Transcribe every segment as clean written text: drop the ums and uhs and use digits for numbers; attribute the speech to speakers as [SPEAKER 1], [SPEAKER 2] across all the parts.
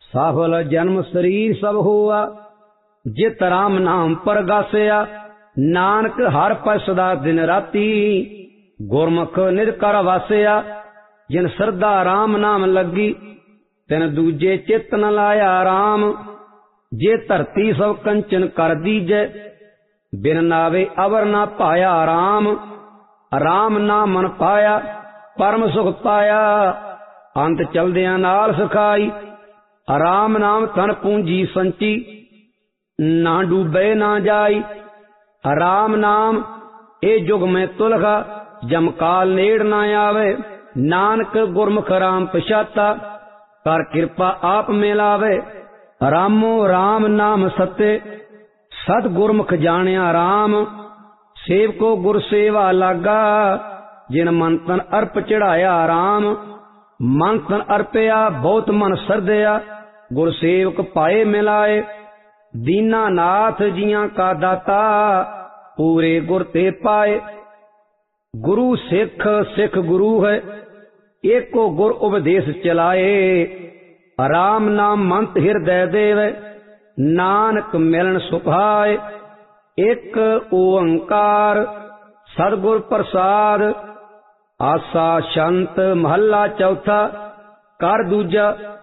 [SPEAKER 1] साफल जन्म शरीर सब हुआ, जित राम नाम परगासिया। नानक हर पर सदा दिन राती, गुरमुख निज कर वासिया। जिन श्रद्धा राम नाम लगी, तिन दूजे चित न लाया राम। जे धरती सब कंचन कर दीजै, बिन नावे अवर ना पाया राम। राम नाम मन पाया, परम सुख पाया। अंत चलदियां नाल सखाई, राम नाम धन पूंजी संची। ना डूबे ना जाई, राम नाम ए जुग में तुलगा। जमकाल नेड़ ना आवे, नानक गुरमुख राम पछाता। कर कृपा आप मिलावे, रामो राम नाम सत्य। सत गुरमुख जानिया राम, सेवको गुर सेवा लागा। जिन मन तन अर्प चढ़ाया राम, मन तन अर्पया बहुत मन सरदया। गुर सेवक पाए मिलाए, दीना नाथ जियां का दाता। पूरे गुर ते पाए, गुरु सिख सिख गुरु है। एको गुर उपदेश चलाए, राम नाम मंत हृदय देव। नानक मिलन सुभाए, एक ओंकार सतगुर प्रसाद। आसा शंत महला चौथा। कर दूजा,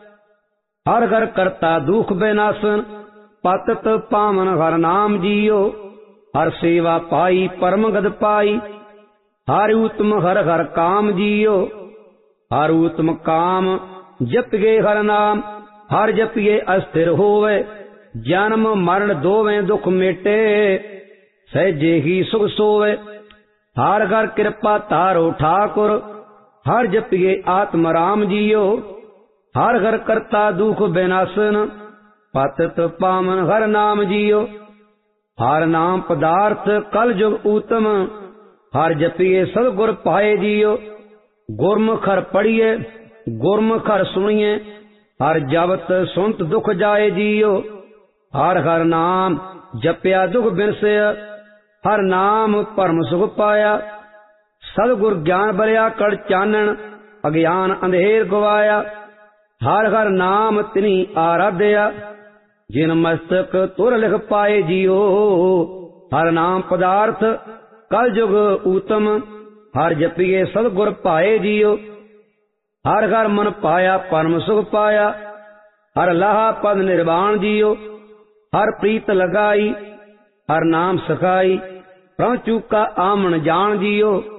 [SPEAKER 1] हर घर करता दुख विनाशन। पतत पावन हर नाम जियो, हर सेवा पाई परम गद पाई। हर उत्तम हर हर काम जियो, हर उत्तम काम जपिए हर नाम। हर जपिए अस्थिर होवे, जन्म मरण दोवें दुख मिटे। सहजे ही सुख सोवे, हर घर कृपा तारो ठाकुर। हर जपिए आत्म राम जियो, हर घर करता दुख विनाशन। पतित पावन हर नाम जियो, हर नाम पदार्थ कल जुग उत्तम। हर जपिए सतगुर पाए जियो, गुरमुख हर पढ़िए गुरमुख हर सुनिए। हर जपत सुनत दुख जाए जियो, हर हर नाम जपया दुख बिनसय। हर नाम परम सुख पाया, सतगुर ज्ञान बलिया कड़ चानन। अज्ञान अंधेर गवाया, हर हर नाम तिनी आराध्या। जिन मस्तक तुर लिख पाए जियो, हर नाम पदार्थ कल जुग उत्तम। हर जपिए सतगुर पाए जियो, हर हर मन पाया परम सुख पाया। हर लाहा पद निर्वाण जियो, हर प्रीत लगाई। हर नाम सखाई, प्रभु चूका आमन जान जियो।